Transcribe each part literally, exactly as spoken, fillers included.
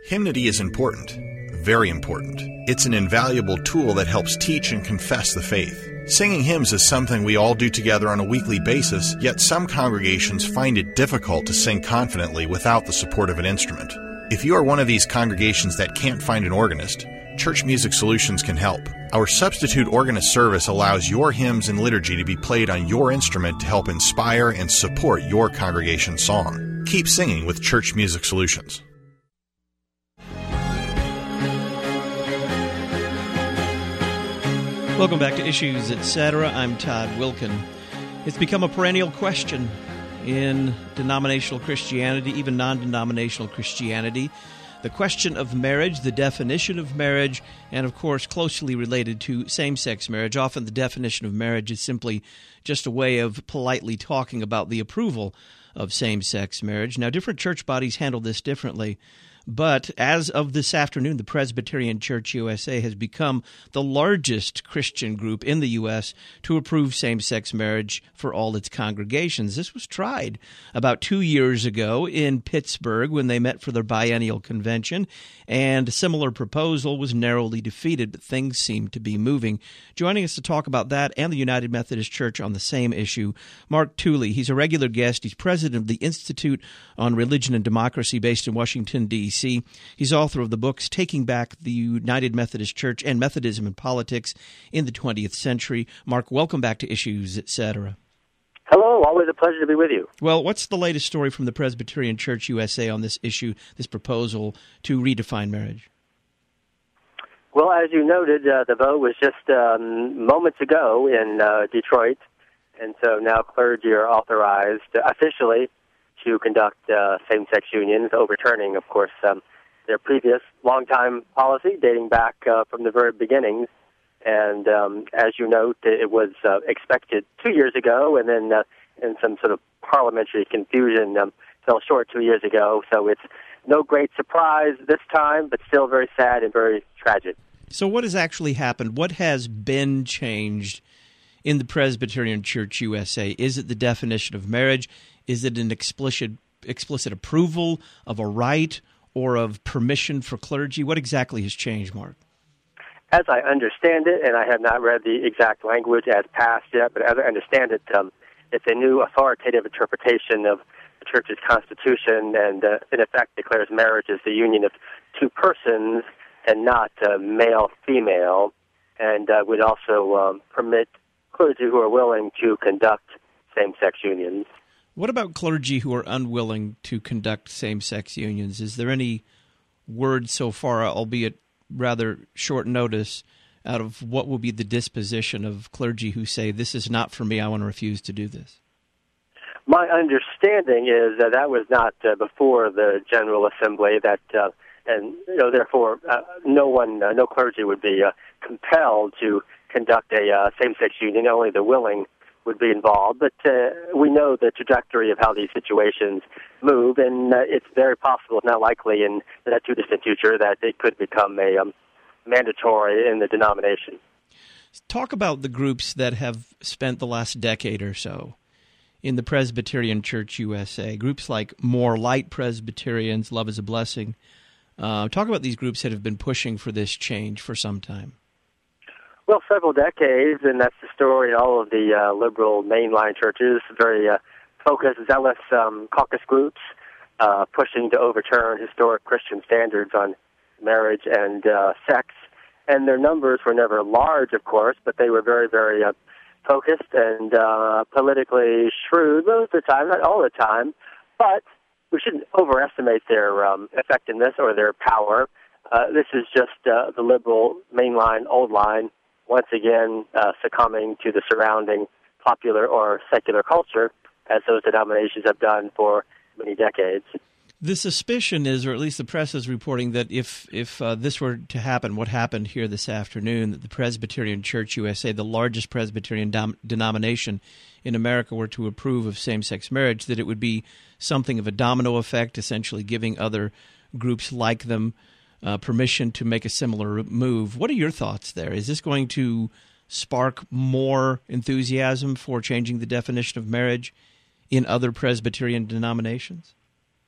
Hymnody is important, very important. It's an invaluable tool that helps teach and confess the faith. Singing hymns is something we all do together on a weekly basis, yet some congregations find it difficult to sing confidently without the support of an instrument. If you are one of these congregations that can't find an organist, Church Music Solutions can help. Our substitute organist service allows your hymns and liturgy to be played on your instrument to help inspire and support your congregation's song. Keep singing with Church Music Solutions. Welcome back to Issues, et cetera. I'm Todd Wilkin. It's become a perennial question in denominational Christianity, even non-denominational Christianity. The question of marriage, the definition of marriage, and of course closely related to same-sex marriage. Often the definition of marriage is simply just a way of politely talking about the approval of same-sex marriage. Now, different church bodies handle this differently. But as of this afternoon, the Presbyterian Church U S A has become the largest Christian group in the U S to approve same-sex marriage for all its congregations. This was tried about two years ago in Pittsburgh when they met for their biennial convention, and a similar proposal was narrowly defeated, but things seem to be moving. Joining us to talk about that and the United Methodist Church on the same issue, Mark Tooley. He's a regular guest. He's president of the Institute on Religion and Democracy based in Washington, D C He's author of the books Taking Back the United Methodist Church and Methodism and Politics in the twentieth Century. Mark, welcome back to Issues, et cetera. Hello, always a pleasure to be with you. Well, what's the latest story from the Presbyterian Church U S A on this issue, this proposal to redefine marriage? Well, as you noted, uh, the vote was just um, moments ago in uh, Detroit, and so now clergy are authorized officially to conduct uh, same-sex unions, overturning, of course, um, their previous long-time policy dating back uh, from the very beginnings. And um, as you note, it was uh, expected two years ago, and then uh, in some sort of parliamentary confusion, um, fell short two years ago. So it's no great surprise this time, but still very sad and very tragic. So what has actually happened? What has been changed in the Presbyterian Church U S A? Is it the definition of marriage? Is it an explicit explicit approval of a right or of permission for clergy? What exactly has changed, Mark? As I understand it, and I have not read the exact language as passed yet, but as I understand it, um, it's a new authoritative interpretation of the Church's Constitution, and uh, in effect declares marriage as the union of two persons and not uh, male-female, and uh, would also um, permit clergy who are willing to conduct same-sex unions. What about clergy who are unwilling to conduct same-sex unions? Is there any word so far, albeit rather short notice, out of what will be the disposition of clergy who say, this is not for me, I want to refuse to do this? My understanding is that that was not uh, before the General Assembly, that, uh, and you know, therefore, uh, no one, uh, no clergy would be uh, compelled to conduct a uh, same-sex union. Only the willing would be involved, but uh, we know the trajectory of how these situations move, and uh, it's very possible, if not likely, in the not too distant future, that it could become a um, mandatory in the denomination. Talk about the groups that have spent the last decade or so in the Presbyterian Church U S A, groups like More Light Presbyterians, Love is a Blessing. Uh, talk about these groups that have been pushing for this change for some time. Well, several decades, and that's the story in all of the uh, liberal mainline churches, very uh, focused, zealous um, caucus groups uh, pushing to overturn historic Christian standards on marriage and uh, sex. And their numbers were never large, of course, but they were very, very uh, focused and uh, politically shrewd most of the time, not all the time. But we shouldn't overestimate their um, effectiveness or their power. Uh, this is just uh, the liberal mainline, old line, once again uh, succumbing to the surrounding popular or secular culture, as those denominations have done for many decades. The suspicion is, or at least the press is reporting, that if if uh, this were to happen, what happened here this afternoon, that the Presbyterian Church U S A, the largest Presbyterian dom- denomination in America, were to approve of same-sex marriage, that it would be something of a domino effect, essentially giving other groups like them uh, permission to make a similar move. What are your thoughts there? Is this going to spark more enthusiasm for changing the definition of marriage in other Presbyterian denominations?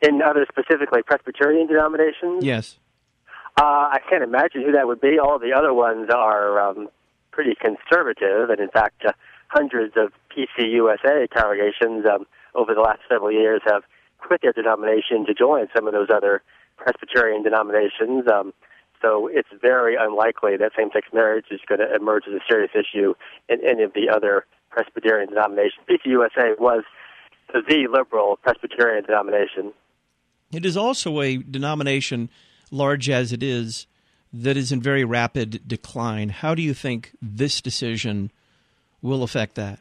In other specifically Presbyterian denominations? Yes. Uh, I can't imagine who that would be. All the other ones are um, pretty conservative, and in fact, uh, hundreds of P C U S A congregations um, over the last several years have quit their denomination to join some of those other Presbyterian denominations. Um, so it's very unlikely that same-sex marriage is going to emerge as a serious issue in any of the other Presbyterian denominations. P C U S A was the liberal Presbyterian denomination. It is also a denomination, large as it is, that is in very rapid decline. How do you think this decision will affect that?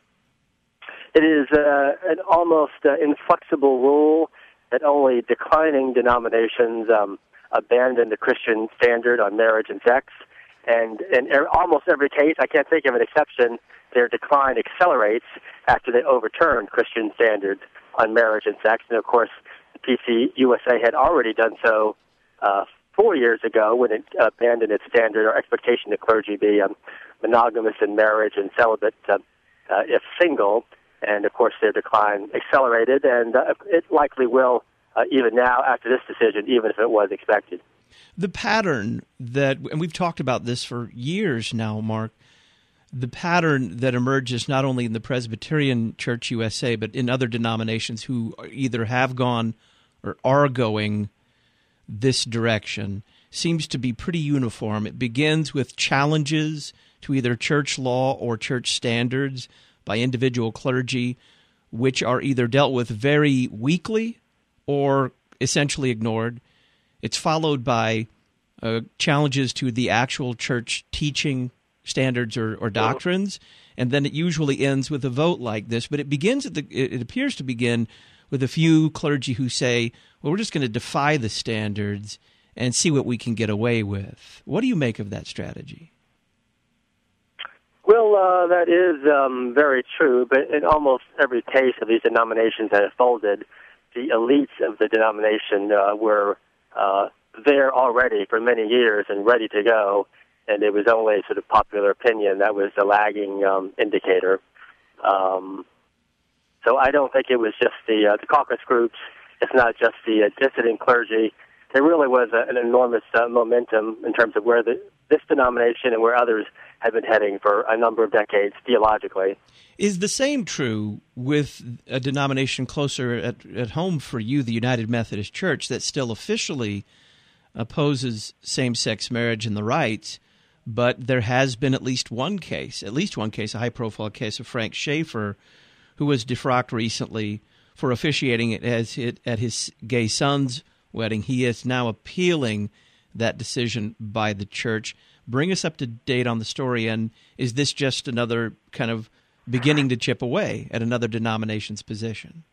It is uh, an almost uh, inflexible rule that only declining denominations um, abandon the Christian standard on marriage and sex. And in er- almost every case, I can't think of an exception, their decline accelerates after they overturn Christian standards on marriage and sex. And of course, the P C U S A had already done so uh, four years ago when it abandoned its standard or expectation that clergy be um, monogamous in marriage and celibate uh, uh, if single. And of course, their decline accelerated, and uh, it likely will uh, even now after this decision, even if it was expected. The pattern that, and we've talked about this for years now, Mark, the pattern that emerges not only in the Presbyterian Church U S A, but in other denominations who either have gone or are going this direction seems to be pretty uniform. It begins with challenges to either church law or church standards by individual clergy, which are either dealt with very weakly or essentially ignored. It's followed by uh, challenges to the actual church teaching standards or, or doctrines, and then it usually ends with a vote like this. But it begins at the, it appears to begin with a few clergy who say, well, we're just going to defy the standards and see what we can get away with. What do you make of that strategy? Well, uh, that is um, very true, but in almost every case of these denominations that have folded, the elites of the denomination uh, were uh, there already for many years and ready to go, and it was only sort of popular opinion that was the lagging um, indicator. Um, so I don't think it was just the, uh, the caucus groups. It's not just the uh, dissident clergy. There really was a, an enormous uh, momentum in terms of where the, this denomination and where others have been heading for a number of decades theologically. Is the same true with a denomination closer at, at home for you, the United Methodist Church, that still officially opposes same-sex marriage and the rights, but there has been at least one case, at least one case, a high-profile case of Frank Schaeffer, who was defrocked recently for officiating it as it, at his gay son's wedding. He is now appealing that decision by the church. Bring us up to date on the story, and is this just another kind of beginning to chip away at another denomination's position?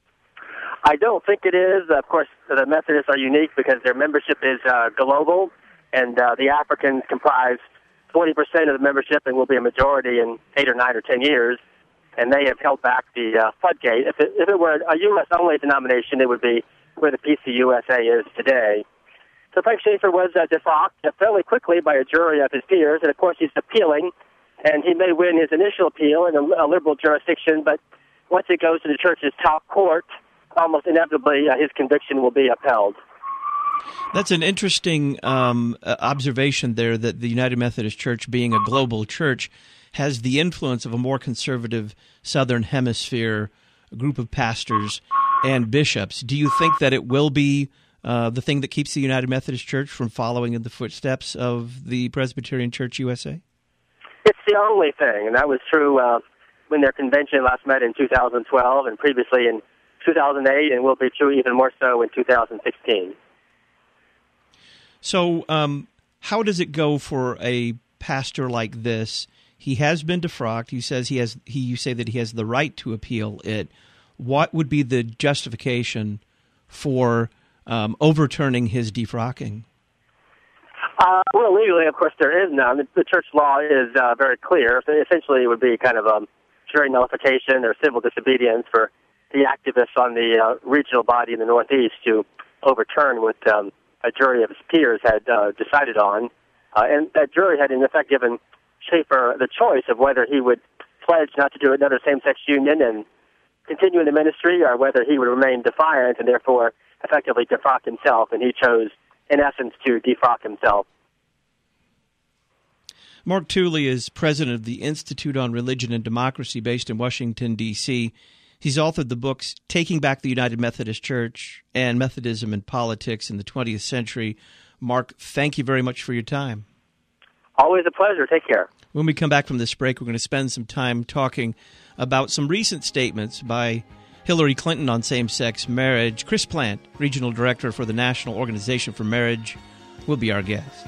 I don't think it is. Of course, the Methodists are unique because their membership is uh, global, and uh, the Africans comprise twenty percent of the membership and will be a majority in eight or nine or ten years, and they have held back the uh, floodgate. If it, if it were a U S-only denomination, it would be where the P C U S A is today. So Frank Schaeffer was uh, defrocked uh, fairly quickly by a jury of his peers, and of course he's appealing, and he may win his initial appeal in a, a liberal jurisdiction, but once it goes to the church's top court, almost inevitably uh, his conviction will be upheld. That's an interesting um, observation there, that the United Methodist Church, being a global church, has the influence of a more conservative Southern Hemisphere group of pastors and bishops. Do you think that it will be uh, the thing that keeps the United Methodist Church from following in the footsteps of the Presbyterian Church U S A? It's the only thing, and that was true uh, when their convention last met in two thousand twelve and previously in two thousand eight, and will be true even more so in two thousand sixteen. So um, how does it go for a pastor like this? He has been defrocked. He says he has. He you say that he has the right to appeal it. What would be the justification for um, overturning his defrocking? Uh, well, legally, of course, there is none. The, the church law is uh, very clear. Essentially, it would be kind of a jury nullification or civil disobedience for the activists on the uh, regional body in the Northeast to overturn what um, a jury of his peers had uh, decided on. Uh, and that jury had, in effect, given Schaeffer the choice of whether he would pledge not to do another same-sex union and continue in the ministry, or whether he would remain defiant and therefore effectively defrock himself, and he chose, in essence, to defrock himself. Mark Tooley is president of the Institute on Religion and Democracy based in Washington, D C He's authored the books Taking Back the United Methodist Church and Methodism in Politics in the twentieth Century. Mark, thank you very much for your time. Always a pleasure. Take care. When we come back from this break, we're going to spend some time talking about some recent statements by Hillary Clinton on same-sex marriage. Chris Plant, Regional Director for the National Organization for Marriage, will be our guest.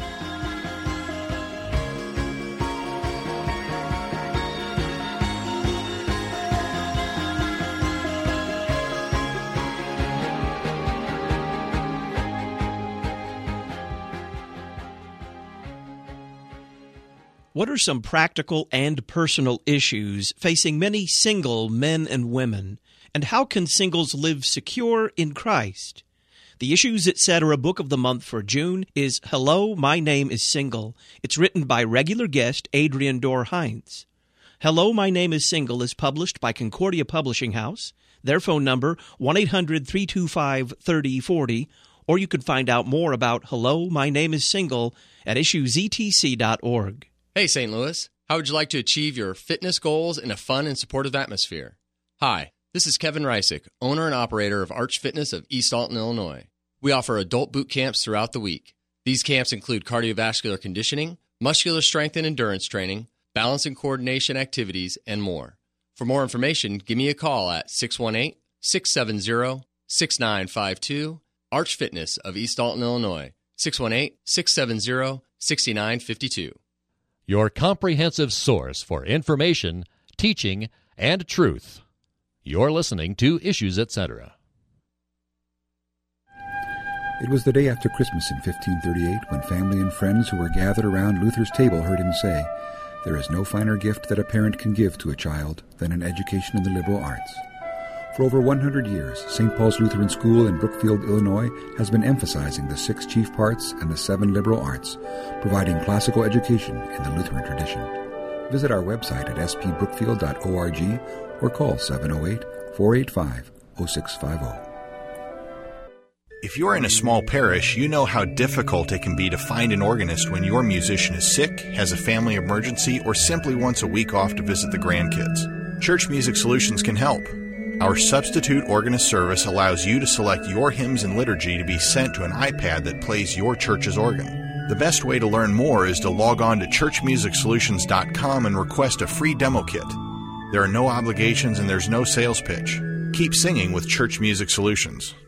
What are some practical and personal issues facing many single men and women, and how can singles live secure in Christ? The Issues Etc. Book of the Month for June is Hello, My Name is Single. It's written by regular guest Adrian Dorr Hines. Hello, My Name is Single is published by Concordia Publishing House. Their phone number, one eight hundred three two five three zero four zero, or you can find out more about Hello, My Name is Single at issues e t c dot org. Hey, Saint Louis. How would you like to achieve your fitness goals in a fun and supportive atmosphere? Hi, this is Kevin Reisick, owner and operator of Arch Fitness of East Alton, Illinois. We offer adult boot camps throughout the week. These camps include cardiovascular conditioning, muscular strength and endurance training, balance and coordination activities, and more. For more information, give me a call at six one eight, six seven zero, six nine five two, Arch Fitness of East Alton, Illinois, six one eight, six seven zero, six nine five two. Your comprehensive source for information, teaching, and truth. You're listening to Issues Etc. It was the day after Christmas in fifteen thirty-eight when family and friends who were gathered around Luther's table heard him say, "There is no finer gift that a parent can give to a child than an education in the liberal arts." For over one hundred years, Saint Paul's Lutheran School in Brookfield, Illinois, has been emphasizing the six chief parts and the seven liberal arts, providing classical education in the Lutheran tradition. Visit our website at s p brookfield dot org or call seven oh eight, four eight five, oh six five oh. If you're in a small parish, you know how difficult it can be to find an organist when your musician is sick, has a family emergency, or simply wants a week off to visit the grandkids. Church Music Solutions can help. Our substitute organist service allows you to select your hymns and liturgy to be sent to an iPad that plays your church's organ. The best way to learn more is to log on to church music solutions dot com and request a free demo kit. There are no obligations and there's no sales pitch. Keep singing with Church Music Solutions.